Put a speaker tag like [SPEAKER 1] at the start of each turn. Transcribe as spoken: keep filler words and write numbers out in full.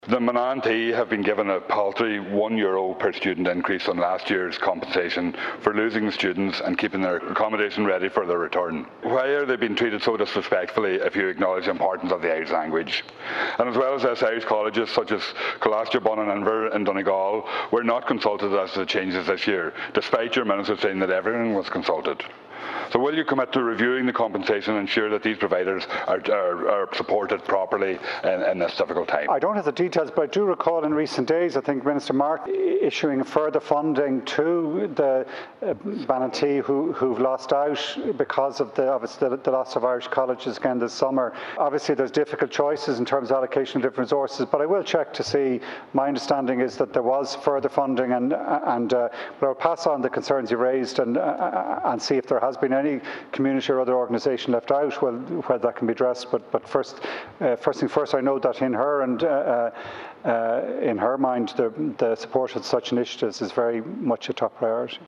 [SPEAKER 1] The Manatee have been given a paltry one euro per student increase on last year's compensation for losing students and keeping their accommodation ready for their return. Why are they being treated so disrespectfully if you acknowledge the importance of the Irish language? And as well as this, Irish colleges such as Colastria, Bon and Inver in Donegal were not consulted as to the changes this year, despite your minister saying that everyone was consulted. So will you commit to reviewing the compensation and ensure that these providers are, are, are supported properly in, in this difficult time?
[SPEAKER 2] I don't have the details, but I do recall in recent days, I think Minister Mark issuing further funding to the uh, Manatee who, who've lost out because of the, obviously the, the loss of Irish colleges again this summer. Obviously there's difficult choices in terms of allocation of different resources, but I will check to see. My understanding is that there was further funding, and, and uh, but I'll pass on the concerns you raised and, uh, and see if there has been any community or other organisation left out, well, whether that can be addressed. But but first, uh, first thing first, I know that in her and uh, uh, in her mind, the, the support of such initiatives is very much a top priority.